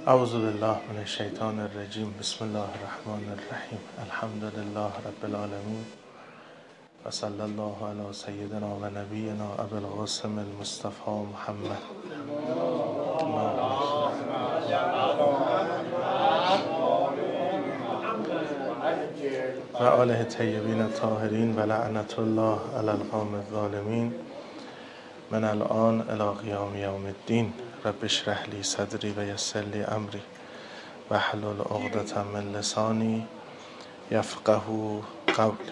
اعوذ بالله من الشیطان الرجیم. بسم الله الرحمن الرحیم. الحمد لله رب العالمین و صلی الله علی سیدنا و نبینا ابی القاسم المصطفى محمد و آله الطیبین الطاهرین و لعنت الله علی القوم الظالمین من الان الی قیام یوم الدین. رب اشرح لی صدری و یسر لی امری واحلل عقدة من لسانی یفقهوا قولی.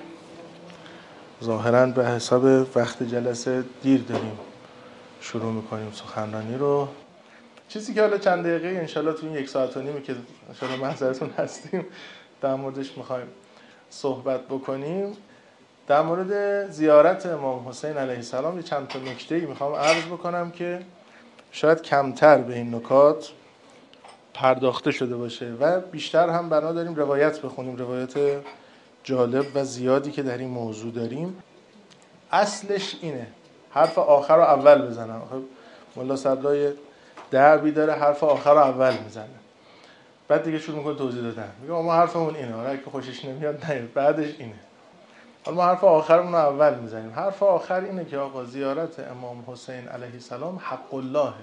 ظاهراً به حساب وقت جلسه دیر داریم شروع میکنیم سخنرانی رو. چیزی که حالا چند دقیقه انشالله تو این 1 ساعت و نیمی که انشالله محضرتون هستیم در موردش میخوایم صحبت بکنیم، در مورد زیارت امام حسین علیه السلام یه چند تا نکته‌ای میخوام عرض بکنم که شاید کمتر به این نکات پرداخته شده باشه و بیشتر هم بنا داریم روایت بخونیم، روایت جالب و زیادی که در این موضوع داریم. اصلش اینه، حرف آخر رو اول بزنم. خب ملا صدرای دربی داره حرف آخر رو اول میزنه، بعد دیگه شروع میکنه توضیح دادن، میگه ما حرفمون اینه، حالا اگه خوشش نمیاد نیاد، بعدش اینه. حالا ما حرف آخرمون رو اول میزنیم. حرف آخر اینه که آقا زیارت امام حسین علیه السلام حق الله،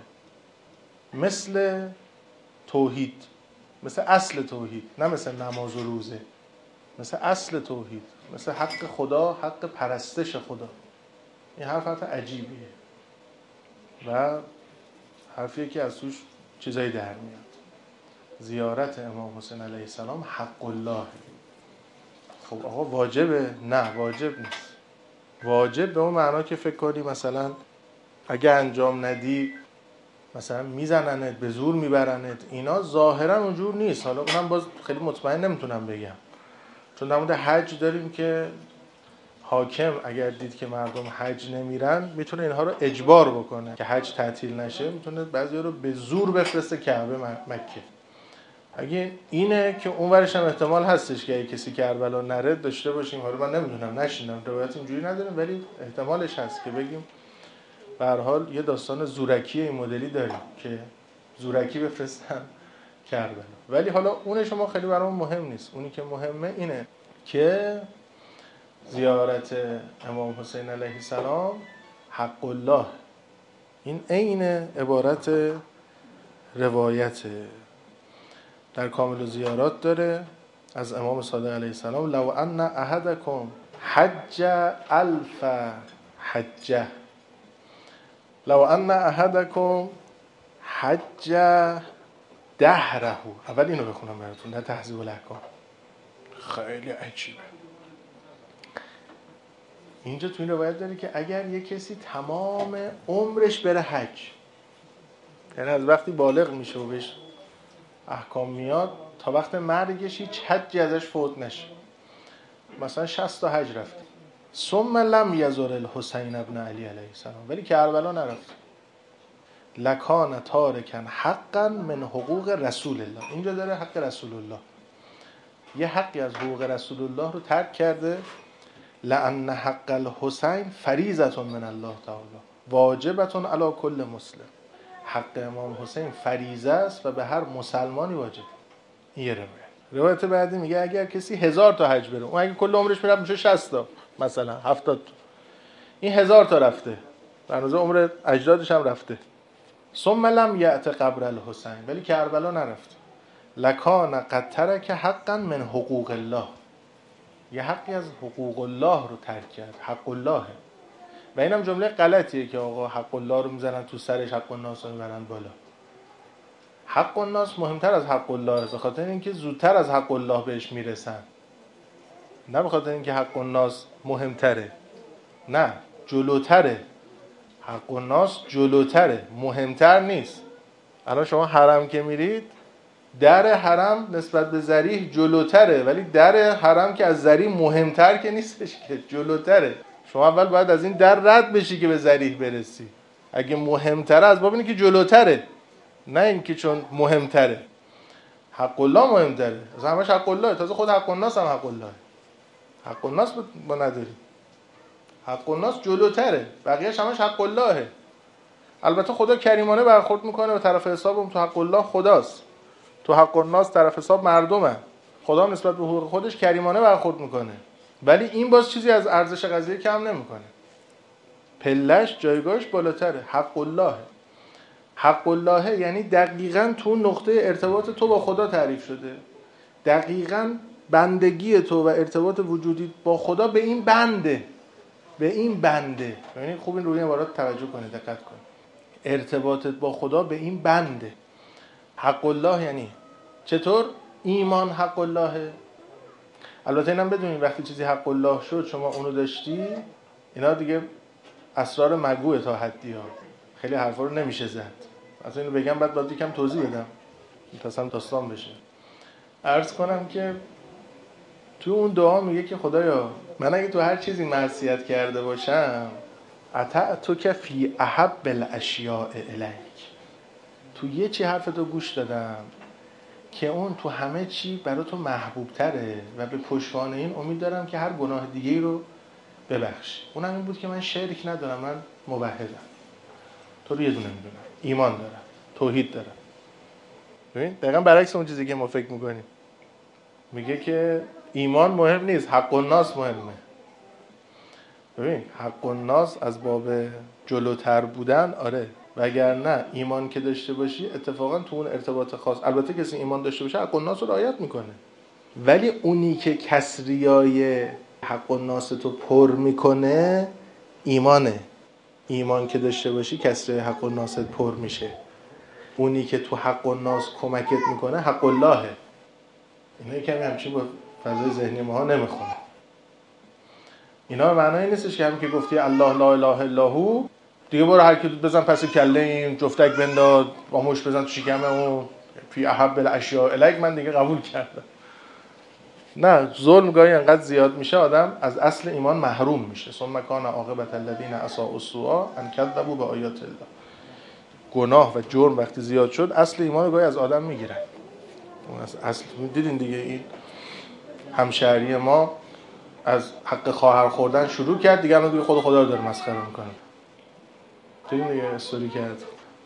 مثل توحید، مثل اصل توحید، نه مثل نماز و روزه، مثل اصل توحید، مثل حق خدا، حق پرستش خدا. این حرف عجیبیه و حرفیه که از توش چیزایی در میاد. زیارت امام حسین علیه السلام حق الله. خب آقا واجبه؟ نه واجب نیست. واجب به اون معنا که فکر کنی مثلا اگه انجام ندی مثلا میزننت، به زور میبرنت، اینا ظاهرا اونجور نیست. حالا اونم باز خیلی مطمئن نمیتونم بگم، چون در مورد حج داریم که حاکم اگر دید که مردم حج نمیرن میتونه اینها رو اجبار بکنه که حج تعطیل نشه، میتونه بعضیا رو به زور بفرسته کعبه مکه. اگه اینه که اون ورش هم احتمال هستش که اگه کسی کربلا نره داشته باشیم. حالا من نمیدونم، نشیدم، روایت اینجوری نداریم، ولی احتمالش هست که بگیم به هر حال یه داستان زورکی این مدلی داریم که زورکی بفرستن کربلا. ولی حالا اون شما خیلی برام مهم نیست. اونی که مهمه اینه که زیارت امام حسین علیه السلام حق الله. این عین عبارت روایت در کامل زیارات داره از امام صادق علیه السلام: لو ان احدکم حج 1000 حجه، لو ان احدکم حج دهره. اول اینو بخونم براتون در تهذیب الاحکام، خیلی عجیبه. اینجا تو این روایت داره که اگر یک کسی تمام عمرش بره حج، یعنی از وقتی بالغ میشه و بهش احکام میاد تا وقت مرگش هیچ حجی ازش فوت نشه، مثلا 60 تا حج رفته، ثم لم یزور الحسین ابن علی علیه السلام، ولی کربلا نرفت، لکان تارکن حقا من حقوق رسول الله. اینجا داره حق رسول الله، یه حقی از حقوق رسول الله رو ترک کرده. لأن حق الحسین فریضة من الله تعالی واجبة علی کل مسلم. حق امام حسین فریضه است و به هر مسلمانی واجب. این یه روایت بعدی میگه اگر کسی 1000 تا حج بره، اون اگه کل عمرش میره میشه 60 تا مثلا 70 تا، این 1000 تا رفته، در اندازه عمر اجدادش هم رفته. ثم لم یأت قبر الحسین، ولی کربلا نرفت، لکان قد ترک حقا من حقوق الله، یه حقی از حقوق الله رو ترک کرد. حق الله. و اینم جمله غلطیه که آقا حق الله رو میزنن تو سرش، حق الناس رو میبرن بالا. حق الناس مهمتر از حق الله، به خاطر اینکه زودتر از حق الله بهش میرسن، نه به خاطر اینکه حق الناس مهمتره، نه جلوتره. حق الناس جلوتره، مهمتر نیست. الان شما حرم که میرید، در حرم نسبت به ذریح جلوتره، ولی در حرم که از ذریح مهمتر که نیستش، که جلوتره. شما اول باید از این در رد بشی که به ذریح برسی. اگه مهمتره از باب اینه که جلوتره، نه اینکه چون مهمتره. حق الله مهمتره، از همش حق الله، تازه خود حق الناس هم حق الله. حق الناس با نداری، حق الناس جلوتره، بقیه‌اش همش حق اللهه. البته خدا کریمانه برخورد میکنه، به طرف حسابم تو حق الله خداست، تو حق الناس طرف حساب مردمه، خدا نسبت به حقوق خودش کریمانه برخورد میکنه، ولی این باز چیزی از ارزش قضیه کم نمیکنه. پلش جایگاهش بالاتره. حق الله، حق الله یعنی دقیقاً تو نقطه ارتباط تو با خدا تعریف شده. دقیقاً بندگی تو و ارتباط وجودی با خدا به این بنده، به این بنده. یعنی خوب این روی عبارات توجه کنید، دقت کنید. ارتباطت با خدا به این بنده. حق الله یعنی چطور؟ ایمان حق الله. البته اینم بدونید وقتی چیزی حق الله شد شما اونو داشتی، اینا دیگه اسرار مگوه تا حدی ها، خیلی حرفا رو نمیشه زد. اصلا اینو بگم بعد باید یکم توضیح بدم میتونم داستان بشه. عرض کنم که تو اون دعا میگه که خدایا من اگه تو هر چیزی معصیت کرده باشم، اطعتک فی احب الاشیاء الیک، تو یه چی حرفتو گوش دادم که اون تو همه چی برای تو محبوب تره و به پشتوانه این امید دارم که هر گناه دیگه رو ببخش. اونم این بود که من شرک ندارم، من موحدم، تو رو یه دونه میدونم، ایمان دارم، توحید دارم. ببین دقیقا برعکس اون چیزی که ما فکر میکنیم. میگه که ایمان مهم نیست، حق الناس مهمه. ببین حق الناس از باب جلوتر بودن، آره، وگرنه ایمان که داشته باشی اتفاقا تو اون ارتباط خاص، البته کسی ایمان داشته باشه حق الناس رو رعایت میکنه، ولی اونی که کسریای حق الناس تو پر میکنه ایمانه. ایمان که داشته باشی کسریای حق الناس پر میشه. اونی که تو حق الناس کمکت میکنه حق اللهه. اینا کمی همچین با فضای ذهنی ماها نمیخونه. اینا معنی نیستش که همین که گفتی الله لا اله الا هو دیگه برو هر کی بزن پس کله این، جفتک بنداز، آموش بزن تو شکم اون، فی احب الاشیاء الیک، من دیگه قبول کردم. نه، ظلم گاهی انقدر زیاد میشه آدم از اصل ایمان محروم میشه. ثم کان عاقبة الذین اساءوا السوء ان کذبوا بآیات الله. گناه و جرم وقتی زیاد شد اصل ایمان رو گاهی از آدم میگیرن. اون اصل دیدین دیگه، این همشهری ما از حق خواهر خوردن شروع کرد، دیگه الان دیگه خود خدا رو داره مسخره میکنه. دیدین دیگه استوری کرد.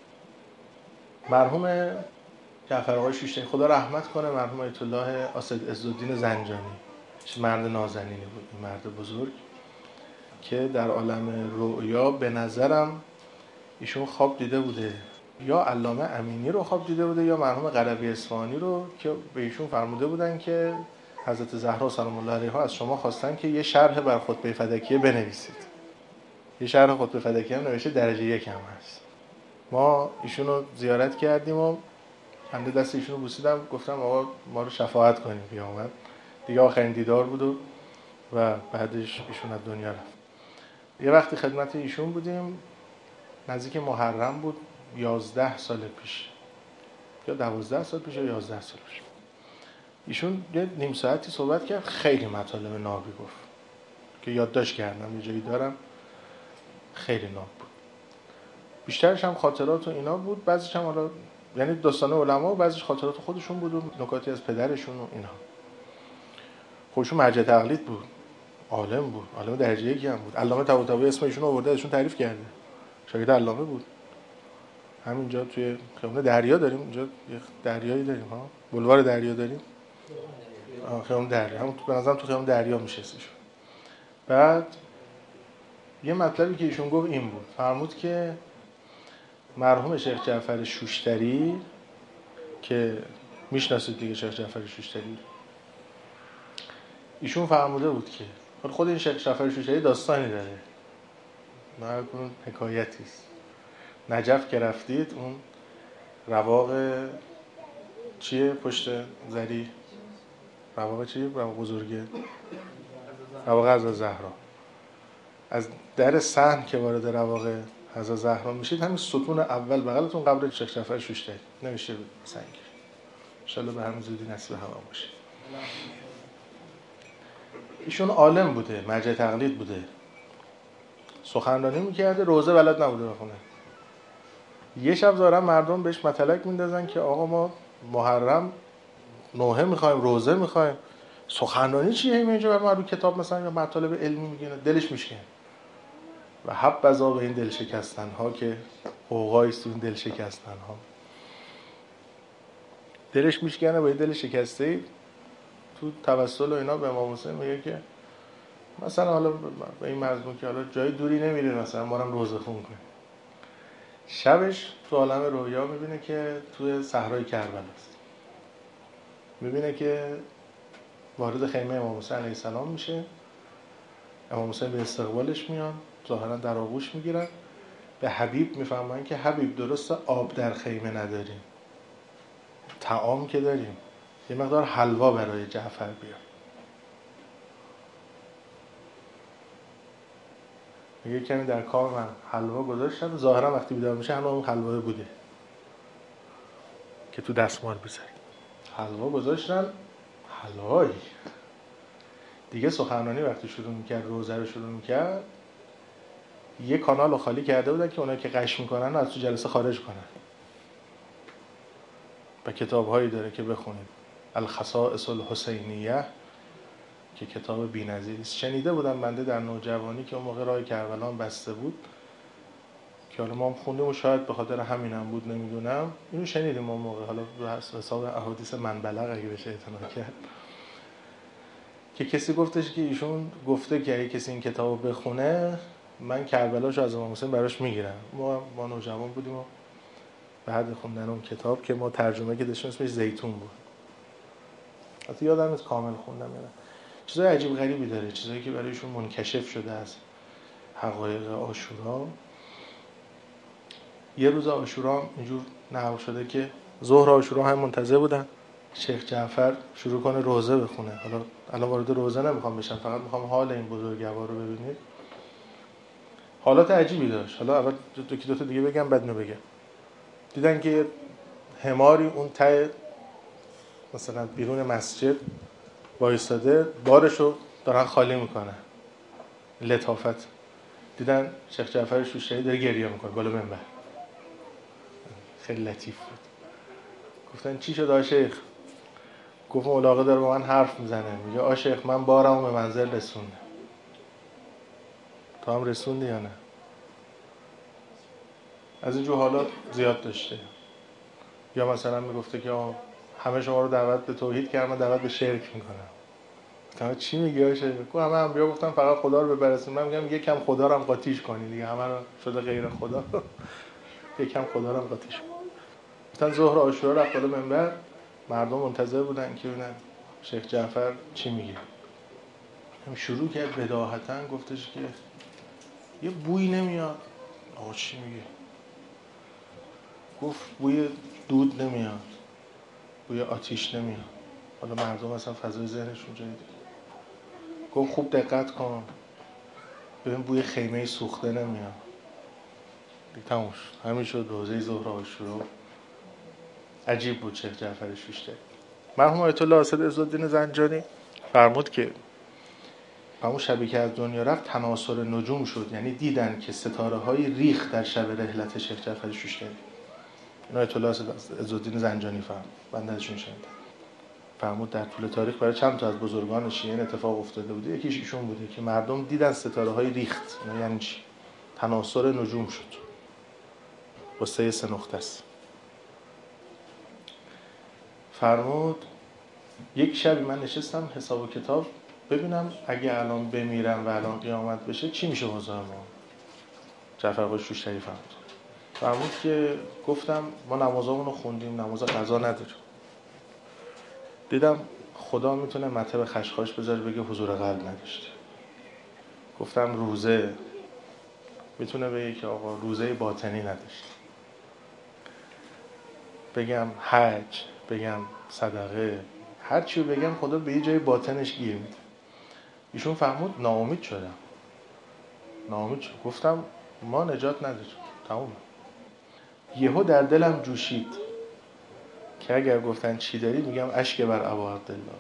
مرحوم جعفر آقای شوشتری خدا رحمت کنه، مرحوم آیت الله اسد عزالدین زنجانی، مرد نازنینی بود، مرد بزرگ که در عالم رؤیا به نظرم ایشون خواب دیده بوده، یا علامه امینی رو خواب دیده بوده یا مرحوم قربی اصفهانی رو، که به ایشون فرموده بودن که حضرت زهرا سلام الله علیها از شما خواستن که یه شرح بر خطبه فدکیه بنویسید. یه شرح خطبه فدکیه هم نوشته، درجه 1 هم هست. ما ایشون رو زیارت کردیم و بنده دست ایشون رو بوسیدم، گفتم آقا ما رو شفاعت کنیم بیامد. دیگه آخرین دیدار بود و بعدش ایشون از دنیا رفت. یه وقتی خدمت ایشون بودیم، نزدیک محرم بود، 11 سال پیش یا 12 سال پیش یا 11 سال پیش. ایشون یه نیم ساعتی صحبت کرد، خیلی مطالب نابی گفت که یادداشت کردم، یه جایی دارم، خیلی ناب بود. بیشترش هم خاطرات و اینا بود، بعضیش هم حالا یعنی داستان علما و بعضیش خاطرات خودشون بود و نکاتی از پدرشون و اینا. خودشون مرجع تقلید بود، عالم بود، عالم درجه 1 هم بود. علامه طباطبایی اسم ایشون آورده، ازشون تعریف کرده، شاگرد علامه بود. همینجا توی خیابون دریا داریم، اینجا یه دریایی داریم ها، بولوار دریا داریم، خیابون دریا، همون به نظرم تو خیابون دریا میشستش. بعد یه مطلبی که ایشون گفت این بود، فرمود که مرحوم شیخ جعفر شوشتری که میشناسید دیگه، شیخ جعفر شوشتری، ایشون فرموده بود که خود این شیخ جعفر شوشتری داستانی داره، نه کنون حکایتی است. نجف که رفتید، اون رواق چیه پشت زری، رواق چیه؟ رواق بزرگه، رواق حضرت زهرا. از در صحن که وارد رواق حضرت زهرا میشید، همین ستون اول بغلتون قبر شیخ جعفر شوشتری نوشته بود سنگ. ان شاءالله به همین زودی نصیب هوا باشه. ایشون عالم بوده، مرجع تقلید بوده، سخنرانی میکرده، روزه بلد نبوده بخونه. یه شب ظاهرا مردم بهش مطلق میندازن که آقا ما محرم نوحه میخوایم، روزه میخوایم، سخنرانی چیه اینجا بر رو کتاب مثلا یا مطالب علمی میگن، دلش میشکنه. و حبذا به این دل شکستن ها که اوقایی است این دل شکستن ها. دلش میشکنه با دل شکسته تو توسل و اینا به امام حسین میگه که مثلا حالا به این مضمون که حالا جای دوری نمیره، مثلا ما هم روزه خون کنیم. شبش تو عالم رویا میبینه که توی صحرای کربلا است. میبینه که وارد خیمه امام حسین علیه السلام میشه. امام حسین به استقبالش میان، ظاهرا در آغوش میگیرن. به حبیب میفهمن که حبیب درسته آب در خیمه نداریم، طعام که داریم، یه مقدار حلوا برای جعفر بیار. میگه کمی در کام من حلوا گذاشتن، ظاهرا وقتی بیدار میشه همون اون حلوا بوده که تو دستمال بذاری. حلوا گذاشتن، حلوایی دیگه. سخنرانی وقتی شروع میکرد، روزه رو شروع میکرد، یه کانال رو خالی کرده بودن که اونایی که قش میکنن از تو جلسه خارج کنن. و کتاب‌هایی داره که بخونید، الخصائص الحسینیه که کتاب بی‌نظیری است. شنیده بودم بنده در نوجوانی که اون موقع راه کربلا بسته بود، که حالا ما هم خوندیم و شاید به خاطر همینم بود نمیدونم، اینو شنیدیم اون موقع، حالا به حساب احادیث من بلغ اگه بشه اعتنا کرد، که کسی گفتش که ایشون گفته که اگه کسی این کتابو بخونه من کربلاشو از امام حسین براش میگیرم. ما نوجوان بودیم و بعد خوندن اون کتاب که ما ترجمه که داشتیم اسمش زیتون بود، حتی یادم نیست کامل خوندم یا نه. چیزای عجیب غریبی داره، چیزایی که برایشون منکشف شده از حقایق عاشورا. یه روز عاشورا اینجور نقل شده که ظهر عاشورا هم منتظر بودن شیخ جعفر شروع کنه روزه بخونه. حالا الان وارد روزه نمیخوام بشم، فقط میخوام حال این بزرگوار رو ببینید. حالات عجیبی داشت. حالا اول دو تا دیگه بگم بعد اینو بگم. دیدن که حماری اون ته مثلا بیرون مسجد وایساده، بارشو دارن خالی میکنن. لطافت. دیدن شیخ جعفر شوشتری داره گریه میکنه بالا منبر. خیلی لطیف بود. گفتن چی شد آ شیخ؟ گفت ملاقه داره با من حرف میزنه، میگه آ شیخ من بارمو به منزل رسوندم. تا هم رسوندی یا نه؟ از اینجور حالات زیاد داشته. یا مثلا میگفته که همه شما رو دعوت به توحید کردم، من دعوت به شرک میکنم. گفتم چی میگی آ شیخ؟ گفت همه انبیا گفتن فقط خدا رو بپرستید، من میگم یکم خدا رو هم قاطیش کنید دیگه، همه رو شده غیر خدا. یکم خدا رو هم قاطیش کنید. گفتن ظهر عاشورا رفت بالا منبر، مردم منتظر بودن که ببینن شیخ جعفر چی میگه. هم شروع کرد بداهتاً، گفتش که یه بوی نمیاد. آقا چی میگه؟ گفت بوی دود نمیاد، بوی آتیش نمیاد. حالا مردم اصلا فضای ذهنشون جایی دیگه. گفت خوب دقت کن ببین بوی خیمه سوخته نمیاد. دیگه تموم شد. همین شد روزه ظهر عاشورا. عجیب بود شیخ جعفر شوشتری. مرحوم آیت الله اسد عزالدین زنجانی فرمود که همون شبی که از دنیا رفت تناسر نجوم شد، یعنی دیدن که ستاره های ریخ در شب رحلت شیخ جعفر شوشتری. این آیت الله اسد عزالدین زنجانی فرمود، بنده ازشون شنیدم. فرمود در طول تاریخ برای چند تا از بزرگان شیعه اتفاق افتاده بوده، یکیش ایشون بوده که مردم دیدن ستاره های ریخت. یعنی چی؟ تناسر نجوم شد. قصه سه نقطه است. فرمود یک شبی من نشستم حساب و کتاب ببینم اگه الان بمیرم و الان قیامت بشه چی میشه وضع ما. جعفر آقای شوشتری فرمود که گفتم ما نمازامون رو خوندیم، نماز قضا نداریم. دیدم خدا میتونه مته به خشخاش بذاره بگه حضور قلب نداشته. گفتم روزه میتونه بگه که آقا روزه باطنی نداشته. بگم حج، بگم صدقه، هر چی بگم خدا به یه جای باطنش گیر میده. ایشون فرمود ناامید شدم. ناامید شدم. گفتم ما نجات نداریم، تمومه. یهو در دلم جوشید که اگر گفتن چی داری میگم اشک بر ابا عبدالله.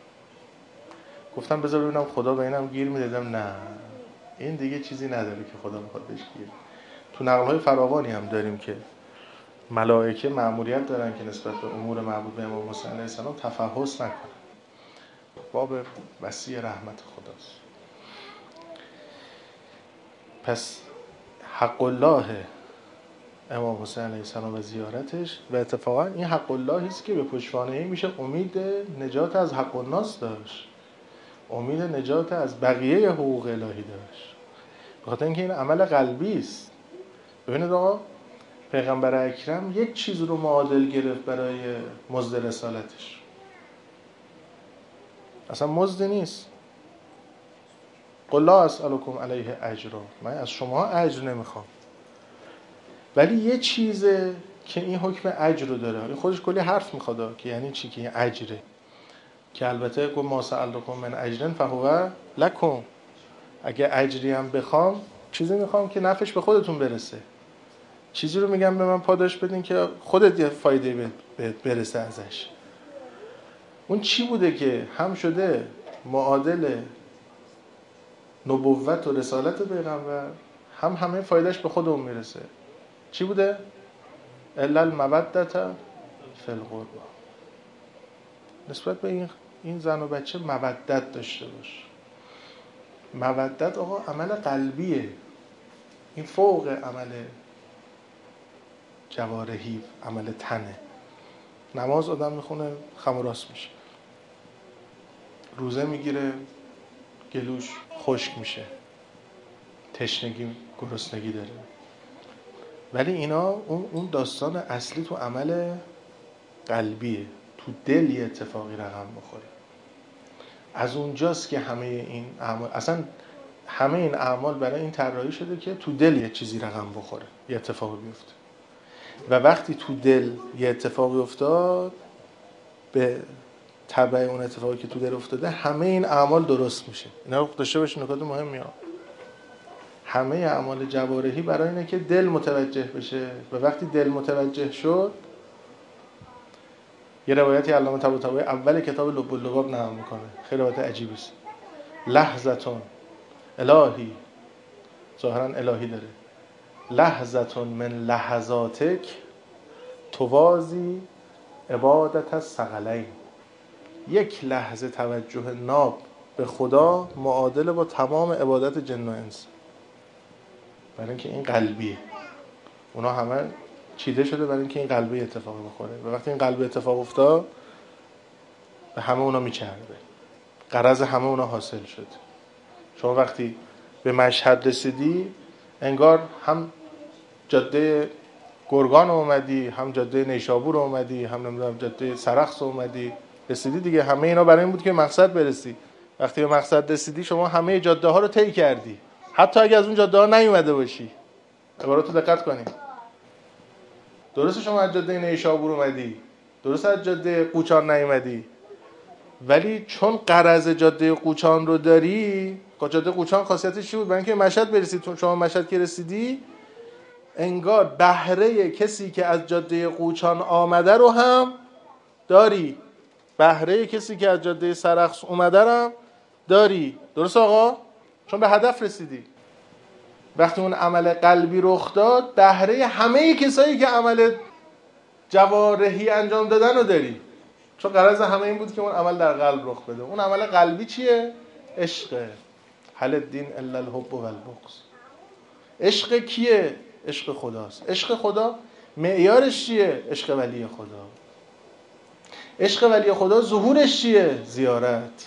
گفتم بذار ببینم خدا به اینم گیر میدادم. نه این دیگه چیزی نداره که خدا بخواد بهش گیر. تو نقل‌های فراوانی هم داریم که ملائکه مأموریت دارن که نسبت به امور مربوط به امام حسین علیه السلام تفحص نکنن. باب وسیع رحمت خداست. پس حق الله امام حسین علیه السلام و زیارتش. و اتفاقا این حق الله است که به پشتوانه میشه امید نجات از حق الناس داشت، امید نجات از بقیه حقوق الهی داشت، بخاطر اینکه این عمل قلبی است. ببینید آقا، پیغمبر اکرم یک چیز رو معادل گرفت برای مزد رسالتش، اصلا مزد نیست. قل لا اسألکم علیه اجرا، من از شما اجر نمیخوام، ولی یه چیزه که این حکم اجر رو داره. این خودش کلی حرف میخواد که یعنی چی که این اجره، که البته گفت ما سألتکم من اجر فهو لکم، اگه اجری هم بخوام چیزی میخوام که نفعش به خودتون برسه، چیزی رو میگم به من پاداش بدین که خودت یه فایده برسه ازش. اون چی بوده که هم شده معادل نبوت و رسالت پیغمبر، هم همه فایدهش به خودمون میرسه؟ چی بوده؟ الا المودة فی القربى، نسبت به این زن و بچه مودت داشته باش. مودت آقا عمل قلبیه، این فوق عمل جوارحی، عمل تنه. نماز آدم میخونه خم و راست میشه، روزه میگیره گلوش خشک میشه، تشنگی گرسنگی داره، ولی اینا اون داستان اصلی تو عمل قلبیه، تو دل یه اتفاقی رقم بخوره. از اونجاست که همه این اعمال، اصلا همه این اعمال برای این طراحی شده که تو دل یه چیزی رقم بخوره، یه اتفاقی بیفته. و وقتی تو دل یه اتفاقی افتاد، به تبع اون اتفاقی که تو دل افتاده همه این اعمال درست میشه. اینا رو داشته باشین، نکات مهمی ها. همه اعمال جوارحی برای اینه که دل متوجه بشه، و وقتی دل متوجه شد، یه روایتی علامه طباطبایی اول کتاب لب اللباب نقل میکنه، خیلی روایت عجیبی است. لحظتون الهی، ظاهرا الهی داره، لحظتون من لحظاتک توازی عبادت الثقلین، یک لحظه توجه ناب به خدا معادل با تمام عبادت جن و انس. برای اینکه این قلبیه، اونا همه چیده شده برای اینکه این قلبی اتفاق بخوره، و وقتی این قلبی اتفاق افتاد به همه اونا میچربه، غرض همه اونا حاصل شد. شما وقتی به مشهد رسیدی، انگار هم جاده گرگان اومدی، هم جاده نیشابور اومدی، هم نمیدونم جاده سرخس اومدی، رسیدی دیگه. همه اینا برای این بود که مقصد برسی. وقتی به مقصد رسیدی، شما همه جاده ها رو طی کردی، حتی اگه از اون جاده ها نیومده باشی. عباراتو دقت کنید. درسته شما از جاده نیشابور اومدی، درسته از جاده قوچان نیومدی، ولی چون غرض جاده قوچان رو داری، جاده قوچان خاصیتش چی بود؟ برای اینکه مشهد برسید، شما مشهد که رسیدی، انگار بهره کسی که از جاده قوچان آمده رو هم داری، بهره کسی که از جاده سرخس اومده رو هم داری. درست آقا؟ چون به هدف رسیدی. وقتی اون عمل قلبی رخ داد، بهره همه کسایی که عمل جوارحی انجام دادن رو داری، چون غرض همه این بود که اون عمل در قلب رخ بده. اون عمل قلبی چیه؟ عشقه. هل الدین الا الحب و البغض. عشق کیه؟ عشق خداست. عشق خدا معیارش چیه؟ عشق ولی خدا. عشق ولی خدا ظهورش چیه؟ زیارت.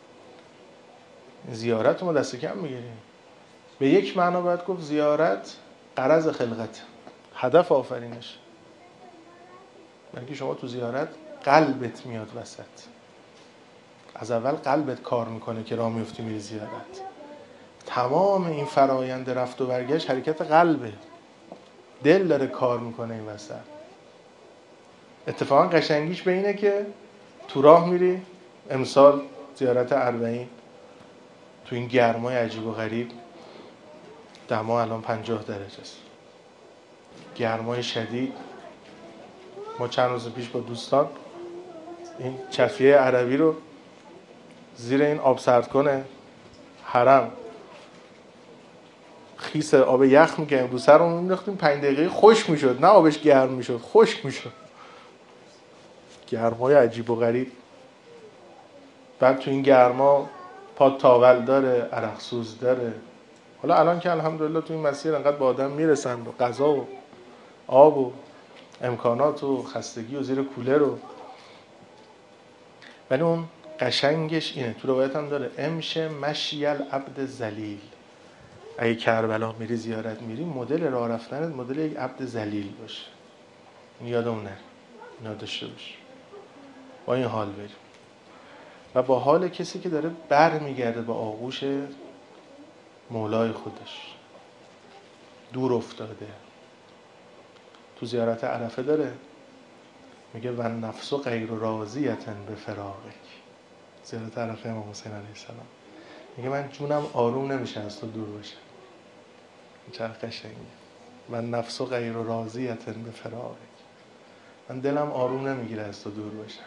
زیارت ما دست کم میگیریم. به یک معنا باید گفت زیارت غرض خلقت، هدف آفرینش. یعنی شما تو زیارت قلبت میاد وسط. از اول قلبت کار میکنه که راه میفتی میری زیارت. تمام این فرایند رفت و برگشت حرکت قلبه، دل داره کار میکنه این وسط. اتفاقا قشنگیش به اینه که تو راه میری، امسال زیارت اربعین، تو این گرمای عجیب و غریب، دما الان 50 درجه است، گرمای شدید. ما چند روز پیش با دوستان این چفیه عربی رو زیر این آب سردکنه حرم خیس آب یخ میکنیم رو سرمون مینداختیم، 5 دقیقه خشک میشد، نه آبش گرم میشد، خشک میشد. گرمای عجیب و غریب. بعد تو این گرما پاد تاول داره، عرق سوز داره. حالا الان که الحمدلله تو این مسیر انقدر با آدم میرسن و غذا و آب و امکانات و خستگی و زیر کولر و، ولی اون قشنگش اینه، تو روایت هم داره امشه مشی العبد ذلیل. اگه کربلا میری زیارت میری، مدل راه رفتنت مدل یک عبد ذلیل باشه. این یادمون نره، اینا داشته باش، با این حال بریم و با حال کسی که داره بر میگرده با آغوش مولای خودش، دور افتاده. تو زیارت عرفه داره میگه و نفس غیر راضیتن به فراقک. زیارت عرفه امام حسین علیه السلام میگه من جونم آروم نمیشه از تو دور باشم. این چقدر قشنگه. و نفس غیر راضیتن به فراقک، من دلم آروم نمیگیره از تو دور باشم.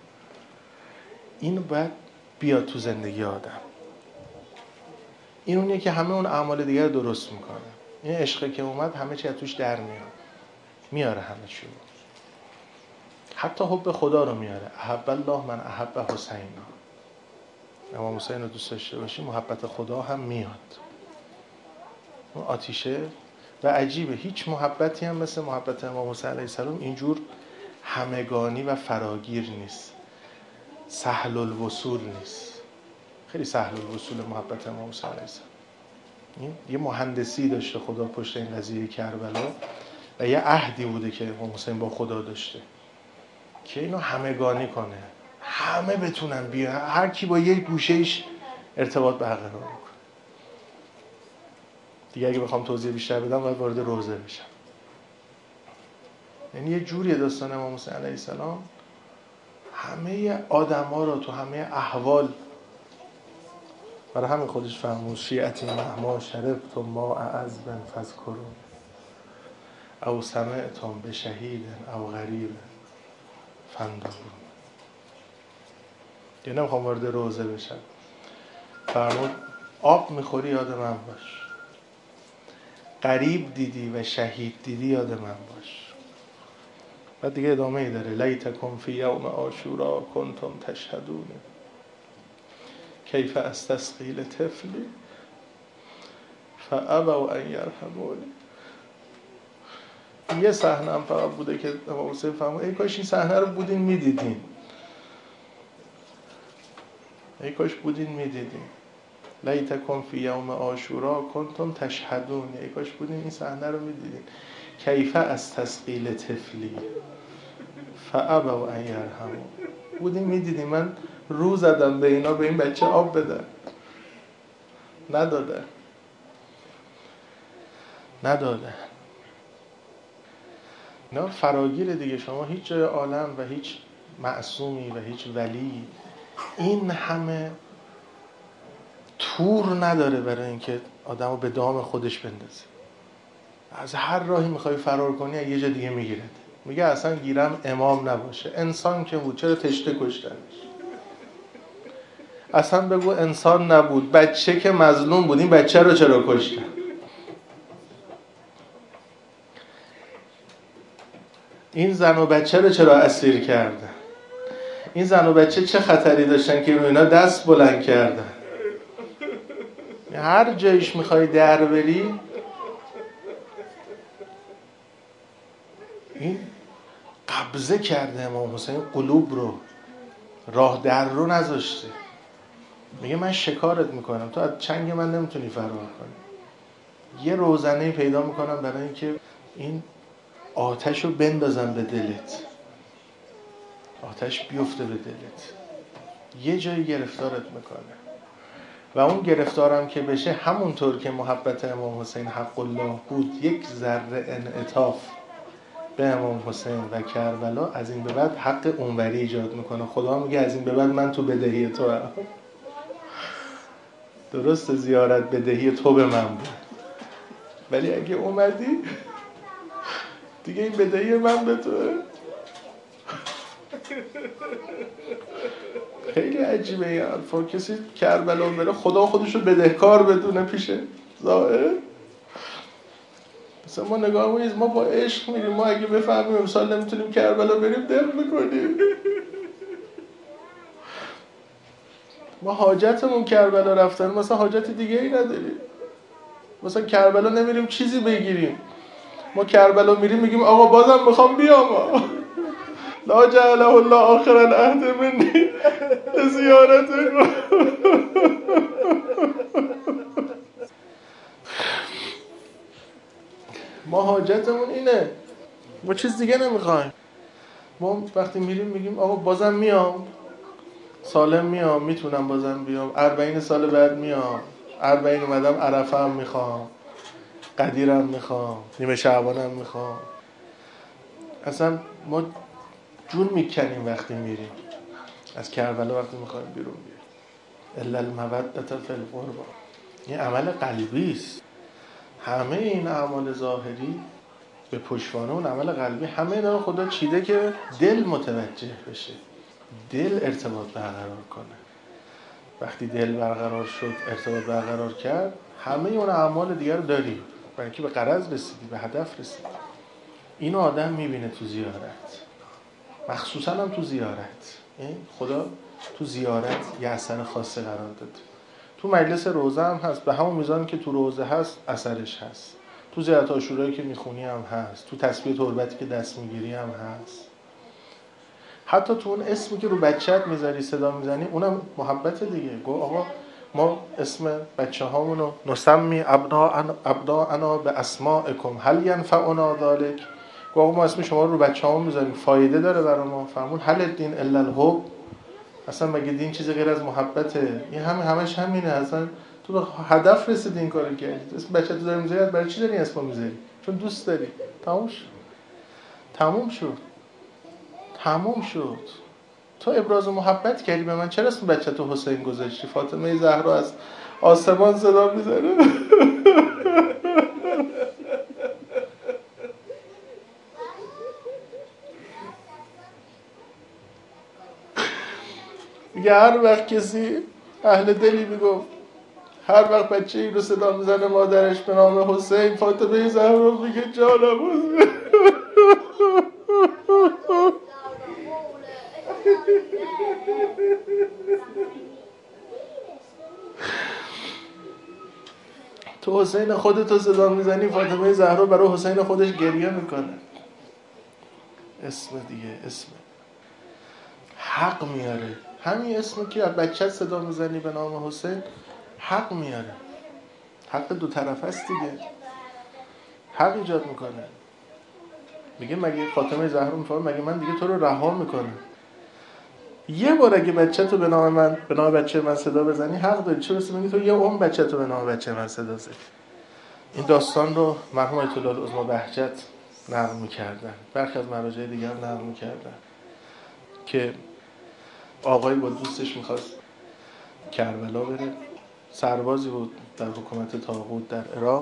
این باید بیاد تو زندگی آدم. این اونیه که همه اون اعمال دیگر رو درست میکنه. این عشقه که اومد همه چی از توش در میاد، میاره همه چی رو. حتی حب خدا رو میاره. احب الله من احب حسین. امام حسین رو دوست داشته باشی، محبت خدا هم میاد. اون آتیشه و عجیبه، هیچ محبتی هم مثل محبت امام حسین علیه السلام اینجور همگانی و فراگیر نیست، سهل الوصول نیست. خیلی سهل الوصول محبت امام حسین علیه السلام. این یه مهندسی داشته خدا پشت این قضیه کربلا و یه عهدی بوده که امام حسین با خدا داشته که اینو همگانی کنه، همه بتونن بیان، هر کی با یه گوشهش ارتباط برقرار کنه. دیگه اگه بخوام توضیح بیشتر بدم باید وارد روزه بشم. یعنی یه جوری داستان امام حسین علیه السلام همه آدم‌ها رو تو همه احوال، برای همین خودش فرمود شیعتی مهما شربتم ما اعزبن فذکرون او سمعتم به شهید او غریب فاندرون. یعنی نمیخوام وارد روزه بشم. فرمود آب میخوری یاد من باش، غریب دیدی و شهید دیدی یاد من باش. بعد دیگه ادامه ای داره لیتکم فی یوم عاشورا کنتم تشهدون کیف استسقی لطفلی فابوا ان یرحمونی. یه صحنه هم فقط بوده که امام حسین فرمود ای کاش این صحنه رو بودین میدیدین، ای کاش بودین میدیدین. لیتکم فی یوم عاشورا کنتم تشهدون، ای کاش بودین این صحنه رو میدیدین. کیف استسقی لطفلی فابوا ان یرحمون. بودین میدیدین من رو زدم به اینا، به این بچه آب بدن، نداده. اینا فراگیر دیگه. شما هیچ جای عالم و هیچ معصومی و هیچ ولی این همه تور نداره برای اینکه آدمو به دام خودش بندازه. از هر راهی میخوای فرار کنی یه جا دیگه میگیرد. میگه اصلا گیرم امام نباشه، انسان که بود چرا تشنه کشتنش؟ اصلا بگو انسان نبود، بچه که مظلوم بود، این بچه رو چرا کشتن؟ این زن و بچه رو چرا اسیر کردن؟ این زن و بچه چه خطری داشتن که اینا دست بلند کردن؟ هر جایش میخوای در بری، این قبضه کرده امام حسین قلوب رو، راه در رو نذاشته. میگه من شکارت میکنم، تو از چنگ من نمیتونی فرار کنی. یه روزنه پیدا میکنم برای اینکه این آتش رو بندازم به دلت، آتش بیفته به دلت. یه جایی گرفتارت میکنه و اون گرفتارم که بشه، همونطور که محبت امام حسین حق الله بود، یک ذره انعطاف به امام حسین و کربلا، از این به بعد حق اونوری ایجاد میکنه. خدا میگه از این به بعد من تو بدهی تو هم. درست زیارت بدهی تو به من بود، ولی اگه اومدی دیگه این بدهی من به توه. خیلی عجیبه این حرفا. کسی کربلا بره خدا خودشو بدهکار بدونه پیش زائر. مثلا ما نگاه می‌کنیم، ما با عشق میریم، ما اگه بفهمیم امسال نمیتونیم کربلا بریم دل میکنیم. ما حاجتمون کربلا رفتن، مثلا حاجت دیگه ای نداریم. مثلا کربلا نمیریم چیزی بگیریم، ما کربلا میریم میگیم آقا بازم میخوام بیام. لا جعله الله آخر العهد منی زیارتکم. ما حاجتمون اینه، ما چیز دیگه نمیخوایم. ما وقتی میریم میگیم آقا بازم میام، سالم میام، میتونم بازم بیام، 40 سال بعد میام، 40 اومدم عرفه هم میخوام، قدیرم میخوام، نیمه شعبانم میخوام. اصلا ما جون میکنیم وقتی میریم از کربلا، وقتی میخوایم بیرون بیریم. الا المودة فی القربى. این عمل قلبی است. همه این اعمال ظاهری به پشتوانه اون عمل قلبی، همه اینا رو خدا چیده که دل متوجه بشه، دل ارتباط برقرار کنه. وقتی دل برقرار شد، ارتباط برقرار کرد، همه اون اعمال دیگر رو داری، برای اینکه به غرض رسیدی، به هدف رسیدی. اینو آدم میبینه تو زیارت، مخصوصا هم تو زیارت. خدا تو زیارت یه اثر خاصه قرار داده. تو مجلس روزه هم هست، به همون میزانی که تو روزه هست اثرش هست. تو زیارت عاشورایی که میخونی هم هست، تو تسبیح تربتی که دست میگیری هم هست. حتی تو اون اسمی که رو بچه‌ت میذاری، صدا میزنی، اونم محبت دیگه. گو آقا ما اسم بچه هامونو نسمی ابناءنا به اسمائکم هل ینفعنا ذلک. گو آقا ما اسم شما رو بچه هامون میذاریم، فایده داره برای ما؟ فرمون هل الدین الا الحب. اصلا مگه دین چیزی غیر از محبته؟ این همش همینه. اصلا تو به هدف رسیدی این کارو کردی. اسم بچه‌ت رو داری میذاری، برای چی داری اسمو میذاری؟ چون دوست داری. تموم شد. تو ابراز محبت کردی به من، چرا اسم بچه تو حسین گذاشتی؟ فاطمه زهرا از آسمان صدا میزنه. میگه هر وقت کسی اهل دلی میگفت، هر وقت بچه این رو صدا میزنه مادرش به نام حسین، فاطمه زهرا میگه جانم حسین. تو حسین خودتو صدا میزنی، فاطمه زهرا برای حسین خودش گریه میکنه. اسم دیگه، اسم حق میاره. همین اسمی که از بچت صدا میزنی به نام حسین، حق میاره. حق دو طرف است دیگه، حق ایجاد میکنه. میگه مگه فاطمه زهرا میفهمه مگه من دیگه تو رو رها میکنم؟ یه بار اگه بچه‌تو به نام بچه من صدا بزنی حق داری. چه برسه میگه تو یه عمر بچه‌تو به نام بچه من صدا زدی. این داستان رو مرحوم آیت الله العظمی بهجت نقل می‌کردن، برخی از مراجع دیگر نقل می‌کردن که آقایی با دوستش می‌خواست کربلا بره. سربازی بود در حکومت طاغوت در عراق.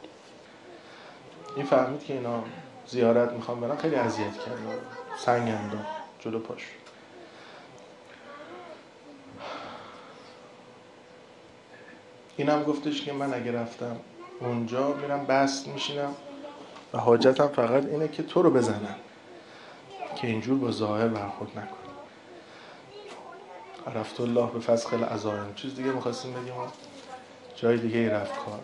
این فهمید که اینا زیارت میخوان برن، خیلی اذیت کرد، سنگ انداخت جلو پاش. اینم گفتش که من اگه رفتم اونجا میرم بست میشینم و حاجتم فقط اینه که تو رو بزنم، که اینجور با ظاهر برخورد نکن. عرفت الله به فسخ العزائم. چیز دیگه میخواستیم بگیم، جای دیگه ای رفت کار.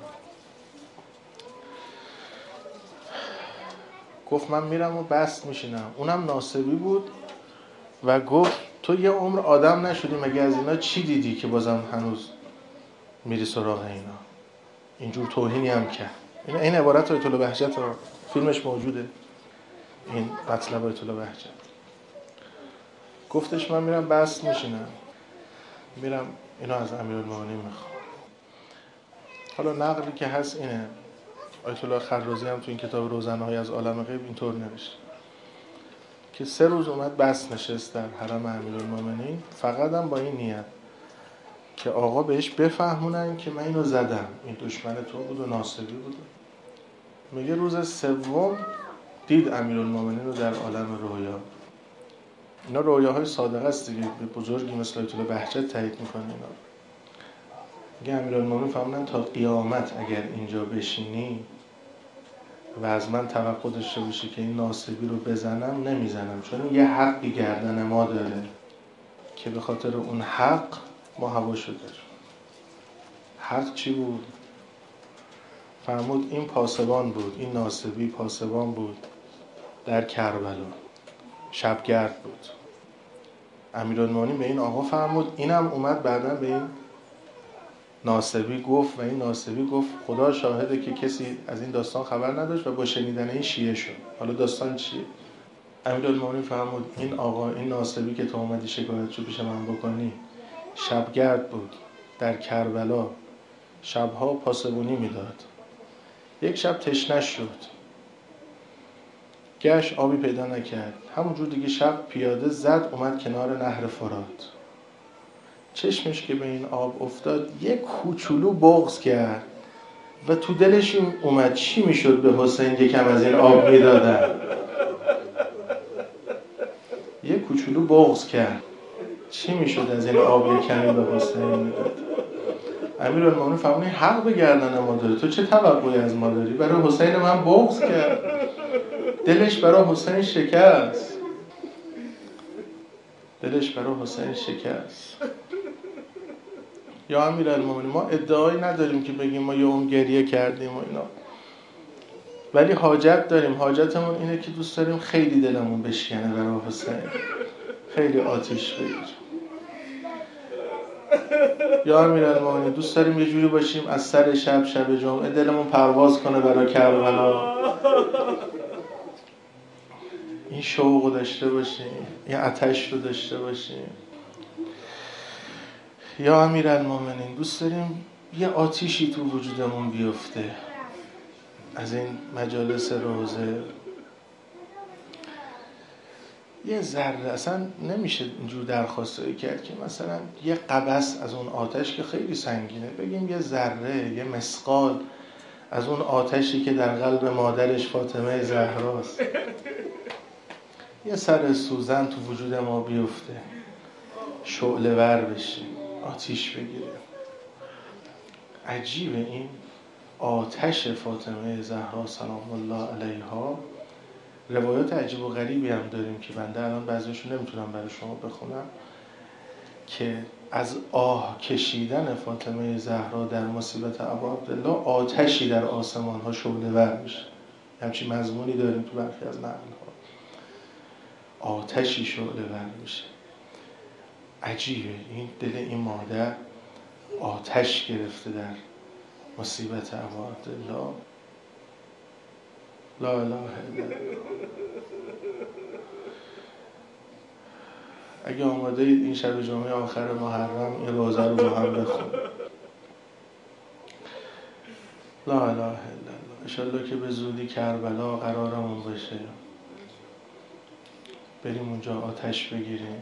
گفت من میرم و بست میشینم. اونم ناصبی بود و گفت تو یه عمر آدم نشدی، مگه از اینا چی دیدی که بازم هنوز میری سراغ اینا؟ اینجور توهینی هم کرد. این عبارت آیت الله بهجت، فیلمش موجوده، این مطلب آیت الله بهجت. گفتش من میرم بست میشینم، میرم اینا از امیرالمومنین میخوام. حالا نقلی که هست اینه، آیت الله خرازی هم تو این کتاب روزنه‌های از عالم غیب اینطور نوشته که 3 روز اومد بست نشست در حرم امیرالمومنین، فقط هم با این نیت که آقا بهش بفهمونن که من اینو زدم، این دشمن تو بود و ناصبی بود. میگه روز 3 دید امیرالمومنین رو در عالم رویا. اینا رویاهای صادقه است دیگه، به بزرگی مثل آیت الله بهجت تایید میکنه اینا. میگه امیرالمومنین فهموندن تا قیامت اگر اینجا بشینی و از من توقع داشته باشی که این ناصبی رو بزنم، نمیزنم، چون یه حقی گردن ما داره که به خاطر اون حق ما هواشو داریم. حق چی بود؟ فرمود این پاسبان بود، این ناصبی پاسبان بود در کربلا، شبگرد بود. امیرالمومنین به این آقا فرمود، اینم اومد بعداً به این ناصبی گفت و این ناصبی گفت خدا شاهده که کسی از این داستان خبر نداشت و با شنیدن این شیعه شد. حالا داستان چیه؟ امیرالمومنین فرمود این آقا، این ناصبی که تو اومدی شکایتشو پیش من بکنی، شبگرد بود در کربلا، شبها پاسبونی میداد. یک شب تشنه شد، گشت آبی پیدا نکرد، همونجور دیگه شب پیاده زد اومد کنار نهر فرات. چشمش که به این آب افتاد یک کوچولو بغض کرد و تو دلش اومد چی میشد به حسین یکم از این آب میدادن. یک کوچولو بغض کرد چی میشد از این آب یک کمی به حسین میداد. امیرالمومنین فرمود حق به گردن ما داره، تو چه توقعی از ما داری؟ برای حسین من بغض کرد، دلش برای حسین شکست، دلش برای حسین شکست. یا امیرالمومنین ما ادعایی نداریم که بگیم ما یه اون گریه کردیم و اینا، ولی حاجت داریم. حاجتمون اینه که دوست داریم خیلی دلمون بشکنه برای حسین، خیلی آتیش بگیر. یا امیرالمومنین دوست داریم یه جوری باشیم از سر شب جمعه دلمون پرواز کنه برای کربلا، این شوق رو داشته باشیم، این آتش رو داشته باشیم. یا امیرالمومنین دوست داریم یه آتیشی تو وجودمون بیفته از این مجالس روزه، یه ذره. اصلا نمیشه اینجور درخواستایی کرد که مثلا یه قبس از اون آتش که خیلی سنگینه، بگیم یه ذره، یه مثقال از اون آتشی که در قلب مادرش فاطمه زهراست، یه سر سوزن تو وجود ما بیفته، شعله ور بشه، آتیش بگیره. عجیبه این آتش فاطمه زهرا سلام الله علیها. روایات عجیب و غریبی هم داریم که بنده الان بعضیشو نمیتونم برای شما بخونم، که از آه کشیدن فاطمه زهرا در مصیبت ابا عبدالله آتشی در آسمان ها شعله ور میشه. همچین مضمونی داریم تو برخی از نقل ها، آتشی شعله ور میشه. عجیبه این دل این مادر آتش گرفته در مصیبت ابا عبدالله. لا اله الا الله. اگه آماده اید این شب جمعه آخر محرم این روزه رو با هم بخونیم. لا اله الا الله. انشالله که به زودی کربلا قرارمون باشه، بریم اونجا آتش بگیریم.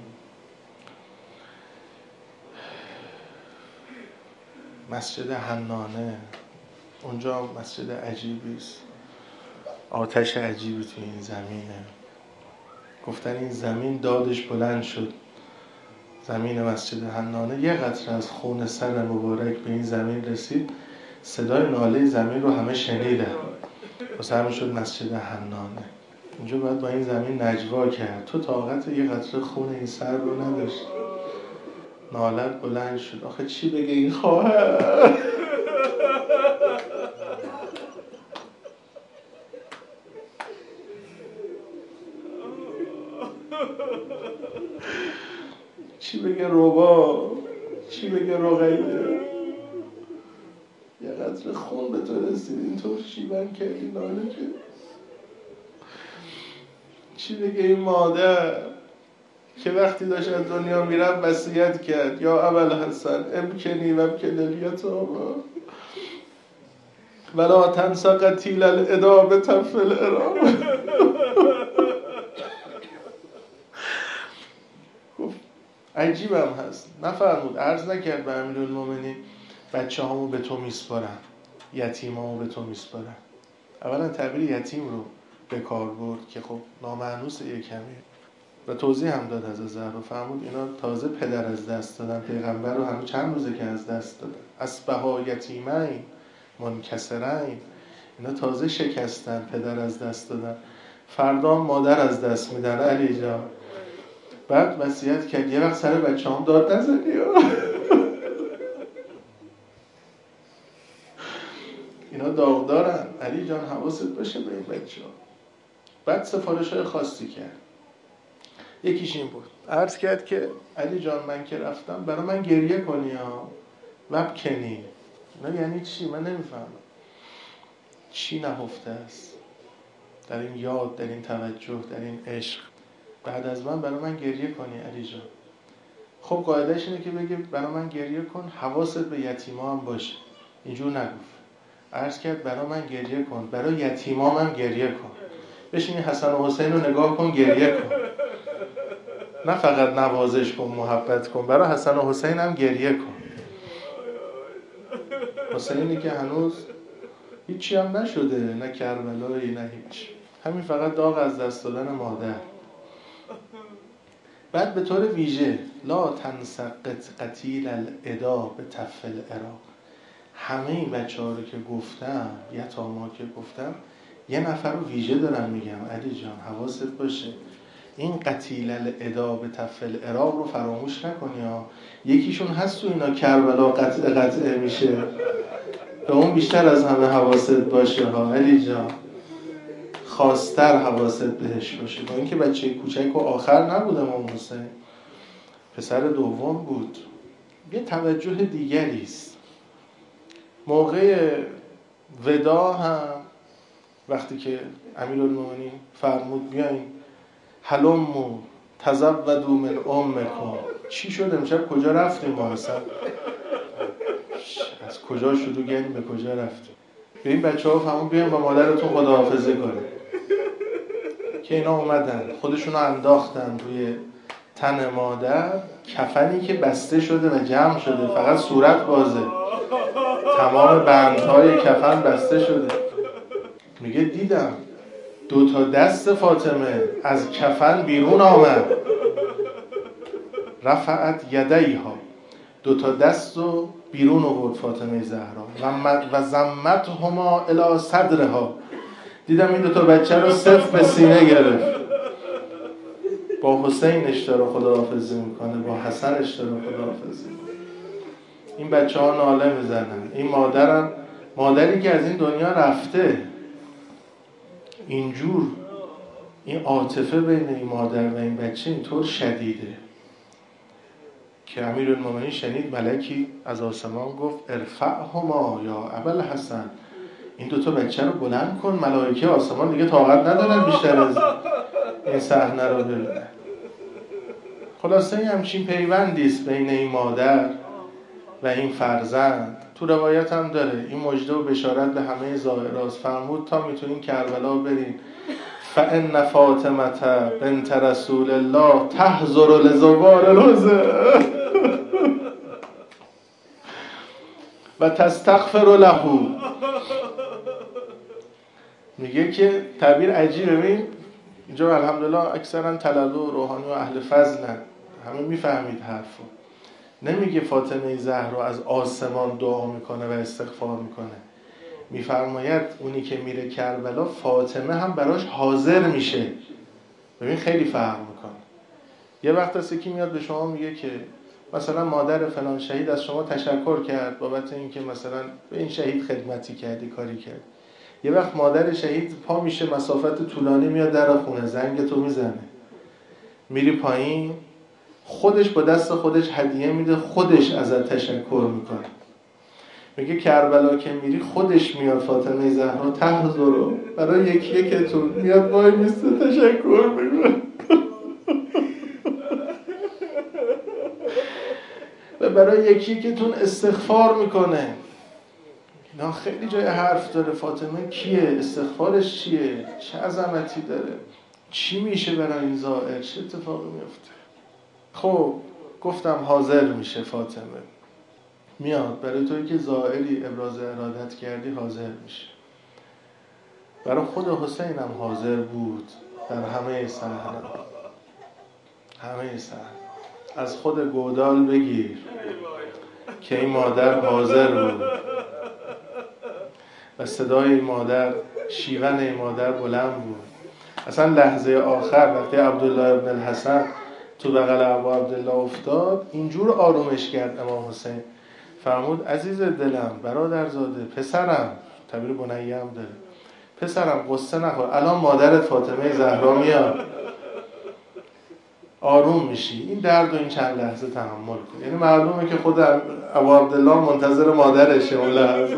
مسجد حنانه اونجا مسجد عجیبی است، آتش عجیبی تو این زمینه. گفتن این زمین دادش بلند شد، زمین مسجد حنانه، یه قطره از خون سر مبارک به این زمین رسید، صدای ناله زمین رو همه شنیدن، واسه همین شد مسجد حنانه. اینجا باید با این زمین نجوا کرد، تو طاقت یه قطره خون این سر رو نداشت. نالت بلند شد، آخه چی بگه این خواهر؟ چی بگه ربا؟ چی بگه رقیه؟ یه قطره خون به تو رسید اینطور شیون کردی ناله که. چی بگه این مادر که وقتی داشت از دنیا میرم وصیت کرد یا ابوالحسن ابکنی و ابکل الیتاما ولا تنس قتیل العدا بطف العراق. عجیبم هست، نفرمود، عرض نکرد به امیرالمومنین بچه هامو به تو میسپارم، یتیم هامو به تو میسپارم. اولا تعبیر یتیم رو به کار برد که خب نامعنوسه یه کمی، و توضیح هم داد از زهرا. فرمود اینا تازه پدر از دست دادن، پیغمبر رو همون چند روزه که از دست دادن، اصبحا یتیمین منکسرین، اینا تازه شکستن، پدر از دست دادن، فردا مادر از دست میدن علی جان. بعد وصیت کرد یه وقت سر بچه هم داد نزنی. اینا داغدار علی جان حواست باشه به این بچه‌ها. بعد سفارش‌های خاصی کرد. یکیش این بود، عرض کرد که علی جان من که رفتم برای من گریه کنی ها وبکنی. نه یعنی چی؟ من نمیفهمم چی نهفته است در این یاد، در این توجه، در این عشق. بعد از من برای من گریه کنی علی جان. خب قاعدهش اینه که بگه برای من گریه کن، حواست به یتیما هم باشه. اینجور نگفت. عرض کرد برای من گریه کن، برای یتیمام هم گریه کن. بشینی حسن و حسین رو نگاه کن، گریه کن. نه فقط نوازش کن، محبت کن، برای حسن و حسین هم گریه کن. حسینی که هنوز هیچی هم نشده، نه کربلایی نه هیچ، همین فقط داغ از دست دادن مادر. بعد به طور ویژه لا تنسقط قتیل العدا به طف العراق. همه این بچه‌ها رو که گفتم، یتاما که گفتم، یه نفر رو ویژه دارم میگم علی جان حواست باشه این قتیل العدا به طف العراق رو فراموش نکنی ها. یکیشون هست تو اینا کربلا قطعه میشه، به اون بیشتر از همه حواست باشه ها علی جان، خاص‌تر حواست بهش باشه. با اینکه بچه کوچک و آخر نبود امام حسین، پسر دوم بود. یه توجه دیگری است. موقع ودا هم وقتی که امیرالمومنین فرمود بیاین هلموا تزودوا من امکم، چی شد امشب کجا رفتیم ما اصلا؟ از کجا شروع کردیم به کجا رفتیم؟ به این بچه‌ها فرمود بیاین با مادرتون خداحافظی کنید. که اینا اومدن خودشونو انداختن روی تن مادر، کفنی که بسته شده و جمع شده، فقط صورت بازه، تمام بندهای کفن بسته شده. میگه دیدم 2 دست فاطمه از کفن بیرون آمد، رفعت یدیها، 2 دست رو بیرون آورد فاطمه زهرا و زمتهما الی صدرها. دیدم این 2 بچه رو صف به سینه گرفت. با حسینش داره خداحافظی میکنه، با حسنش داره خداحافظی میکنه. این بچه ها ناله میزنن. این مادری که از این دنیا رفته، اینجور این عاطفه بین این مادر و این بچه اینطور شدیده که امیرالمومنین شنید ملکی از آسمان گفت ارفعهما یا ابوالحسن، این 2 بچه رو بلند کن، ملائکه آسمان دیگه طاقت ندارن بیشتر از این صحنه رو ببینن. خلاصه این همچین پیوندی است بین این مادر و این فرزند. تو روایت هم داره این مژده و بشارت به همه زائرات. فرمود تا میتونین کربلا برین، فان فاطمه بنت رسول الله تحضر لزوار الحسین و تستغفر له. میگه که تعبیر عجیبه. ببین اینجا الحمدلله اکثرا طلبه و روحانی و اهل فضلن، همه میفهمید حرفو. نمیگه فاطمه زهرا از آسمان دعا میکنه و استغفار میکنه، میفرماید اونی که میره کربلا فاطمه هم براش حاضر میشه. ببین خیلی فرق میکنه. یه وقت هست که میاد به شما میگه که مثلا مادر فلان شهید از شما تشکر کرد بابت اینکه مثلا به این شهید خدمتی کردی، کاری کرد. یه وقت مادر شهید پا میشه مسافت طولانی میاد در خونه، زنگ تو میزنه، میری پایین، خودش با دست خودش هدیه میده، خودش ازت تشکر میکنه. میگه کربلا که میری خودش میاد فاطمه زهرا تحضر رو برای یکی که تو میاد وای میسته تشکر میکنه و برای یکی که تون استغفار میکنه. اینا خیلی جای حرف داره. فاطمه کیه؟ استغفارش چیه؟ چه عظمتی داره؟ چی میشه برای این زائر؟ چه اتفاقی میفته؟ خب گفتم حاضر میشه فاطمه، میاد برای توی که زائری ابراز ارادت کردی حاضر میشه. برای خود حسین هم حاضر بود در همه صحنه، همه صحنه. از خود گودال بگیر که این مادر حاضر بود و صدای این مادر، شیون این مادر بلند بود. اصلا لحظه آخر وقتی عبدالله ابن الحسن تو بغل ابا عبدالله افتاد، اینجور آرومش کرد امام حسین. فرمود عزیز دلم، برادرزاده، پسرم، تعبیر بنیه هم داره، پسرم قصه نخور، الان مادرت فاطمه زهرا میاد، آروم میشی، این درد و این چند لحظه تحمل کن. یعنی معلومه که خود ابو عبدالله منتظر مادرشه اون لحظه.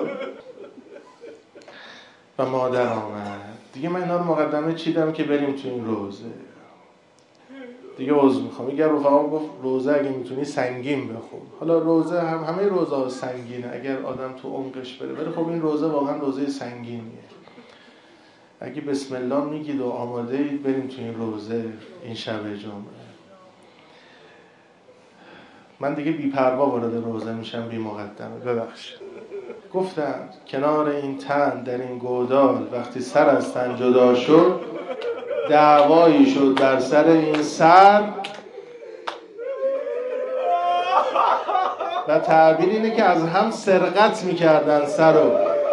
و مادر آمد دیگه. من اینا رو مقدمه چیدم که بریم تو این روزه. دیگه عذر میخوام. یه رفقا گفت روزه اگه میتونی سنگین بخون. حالا روزه همه روزه ها سنگینه اگر آدم تو عمقش بره، ولی خب این روزه واقعا روزه سنگینیه. اگه بسم الله میگید و آماده اید بریم تو این روزه این شب جمعه. من دیگه بی‌پروا وارد روزه میشم، بی مقدمه. ببخشید. گفتند کنار این تن در این گودال وقتی سر از تن جدا شد، دعوایی شد بر سر این سر. و تعبیر اینه که از هم سرقت میکردن سر رو.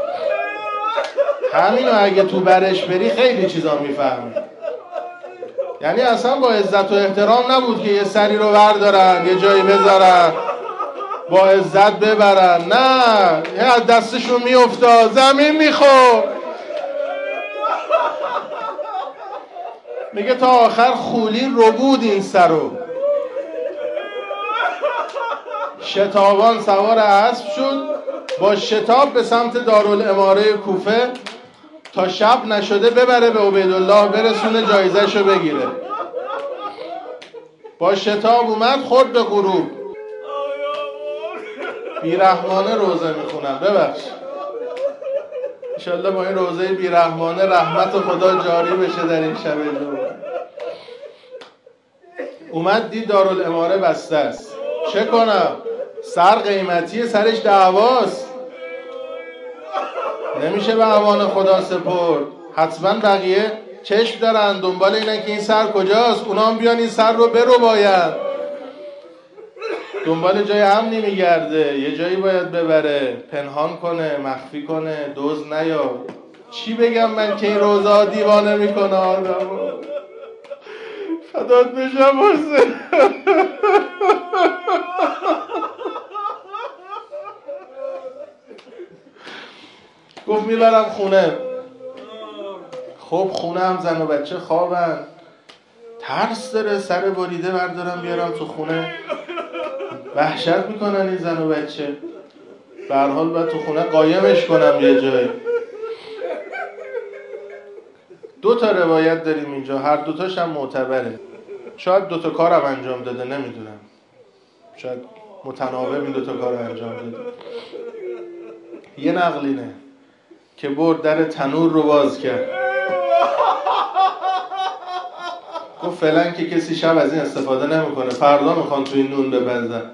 همینو اگه تو برش بری خیلی چیزا میفهمی. یعنی اصلا با عزت و احترام نبود که یه سری رو بردارن یه جایی بذارن با عزت ببرن، نه، یه از دستشون میافتاد زمین میخورد. میگه تا آخر خولی رو بود این سر رو. شتابان سوار اسب شد، با شتاب به سمت دارالاماره کوفه تا شب نشده ببره به عبیدالله برسونه جایزه‌شو بگیره. با شتاب اومد خورد به غروب. بیرحمانه روزه میخونم، ببخش. انشالله با این روزه بیرحمانه رحمت خدا جاری بشه در این شب جمعه. اومد دید دارالاماره بسته است. چه کنم؟ سر قیمتیه، سرش دعواست، نمیشه به امان خدا سپرد. حتما بقیه چشم دارن دنبال اینن که این سر کجاست، اونا هم بیان این سر رو برو باید. دنبال جای امنی میگرده، یه جایی باید ببره، پنهان کنه، مخفی کنه، دزد نیاد. چی بگم من که این روزا دیوانه میکنه آدمو. فدات بشم حسین. گفت میبرم خونه. خب خونه هم زن و بچه خوابن، ترس داره سر بریده بردارم بیارم تو خونه، وحشت میکنن این زن و بچه. به هر حال باید تو خونه قایمش کنم یه جایی. دو تا روایت داریم اینجا، هر دوتاش هم معتبره. شاید دوتا کارم انجام داده، نمیدونم، شاید متناوب این دوتا کار انجام داده. یه نقل اینه که برد در تنور رو باز کرد، گفت فعلا که کسی شب از این استفاده نمیکنه، فردا میخوان توی نون ببندن.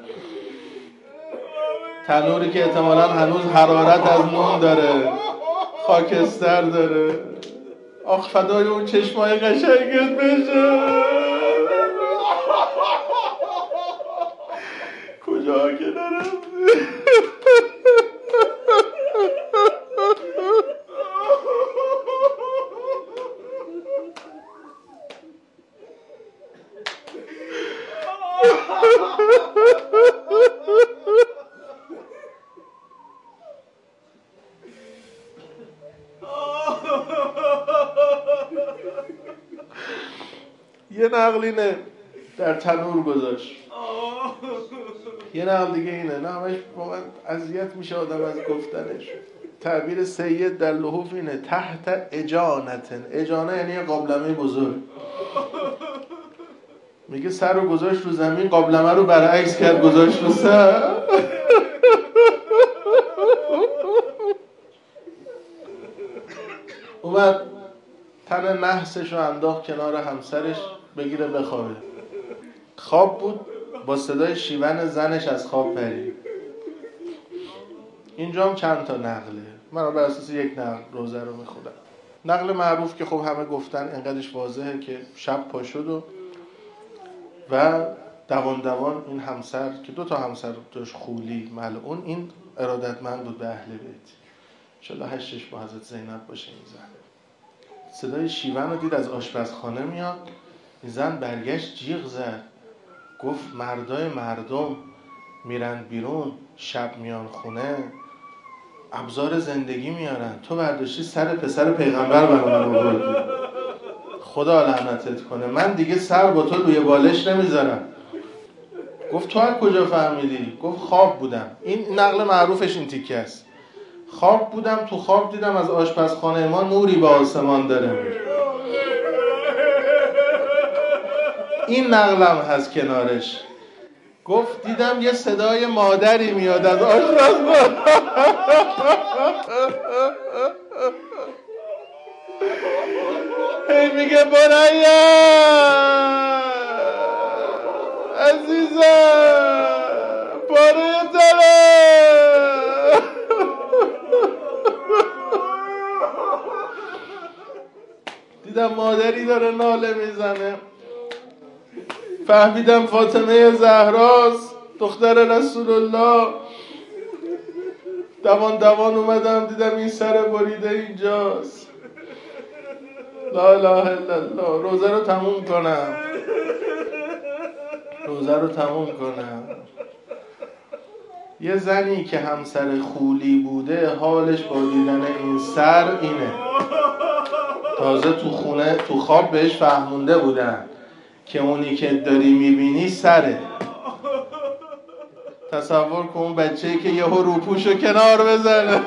تنوری که احتمالاً هنوز حرارت از نون داره، خاکستر داره. آخ فدای اون چشمای قشنگت بشه. کجا که نرم. یه نقل اینه در تنور گذاشت، یه نقل دیگه اینه، نه همش واقعا اذیت میشه آدم از گفتنش. تعبیر سید در لحوف اینه تحت اجانتن. اجانه یعنی یه قابلمه بزرگ. میگه سر رو گذاشت رو زمین، قابلمه رو برعکس کرد گذاشت رو سر. اومد تن نحسش رو انداخت کنار همسرش بگیره بخوابه. خواب بود، با صدای شیون زنش از خواب پرید. اینجا هم چند تا نقله، من بر اساس یک نقل روزه رو میخونم. نقل معروف که خب همه گفتن انقدرش واضحه که شب پا شد و دوان این همسر که دو تا همسر داشت، خولی ملعون، این ارادتمند بود به اهل بیت، انشالله هشتش با حضرت زینب باشه. این زن صدای شیون رو دید از آشپزخانه میاد. این زن برگشت جیغ زد، گفت مردای مردم میرن بیرون، شب میان خونه، ابزار زندگی میارن، تو برداشتی سر پسر پیغمبر برای من آوردی، خدا لعنتت کنه، من دیگه سر با تو روی بالش نمیذارم. گفت تو از کجا فهمیدی؟ گفت خواب بودم. این نقل معروفش این تیکه است. خواب بودم، تو خواب دیدم از آشپزخانه ما نوری به آسمان داره میره. این نقلم هست کنارش. گفت دیدم یه صدای مادری میاد از آشپزخانه. هی میگه بنیا عزیزم پاره تره. دیدم مادری داره ناله میزنه، فهمیدم فاطمه زهراست دختر رسول الله. دوان اومدم دیدم این سر بریده اینجاست. لا اله الا الله. روزه رو تموم کنم. یه زنی که همسر خولی بوده حالش با دیدن این سر اینه. تازه تو خونه تو خواب بهش فهمونده بودن که اونی که داری میبینی سره. تصور کن اون بچه‌ای که یهو روپوشو کنار بزنه.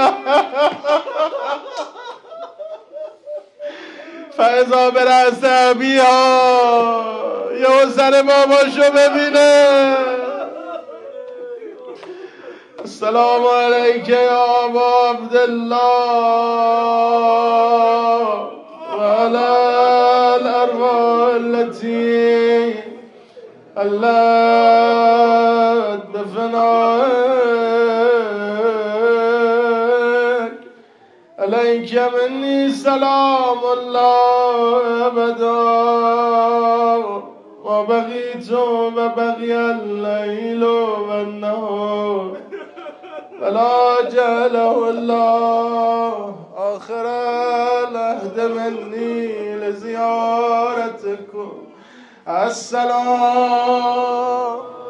فاذا برأس ابیها، یهو سر باباشو ببینه. السلام علیک یا ابا عبدالله و علی الارواح التي علت بفنائک علیک منی سلام الله ابدا و بقیت و بقی اللیل و النهار ولا جعله الله آخر العهد منی لزیارتکم. السلام